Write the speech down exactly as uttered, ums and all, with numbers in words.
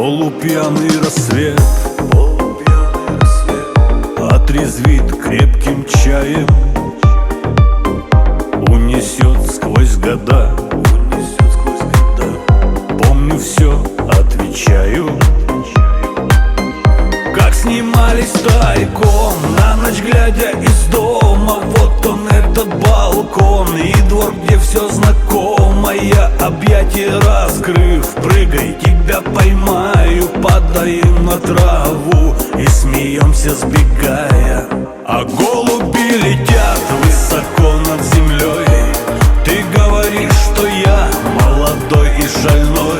Полупьяный рассвет, полупьяный рассвет отрезвит крепким чаем, унесет сквозь года, унесет сквозь года. Помню все, отвечаю, как снимались тайком, на ночь глядя из дома. Вот он, этот балкон и двор, где все знакомое. Объятия раскрыв, прыгай, тебя поймаю. Падаем на траву и смеемся, сбегая. А голуби летят высоко над землей. Ты говоришь, что я молодой и шальной,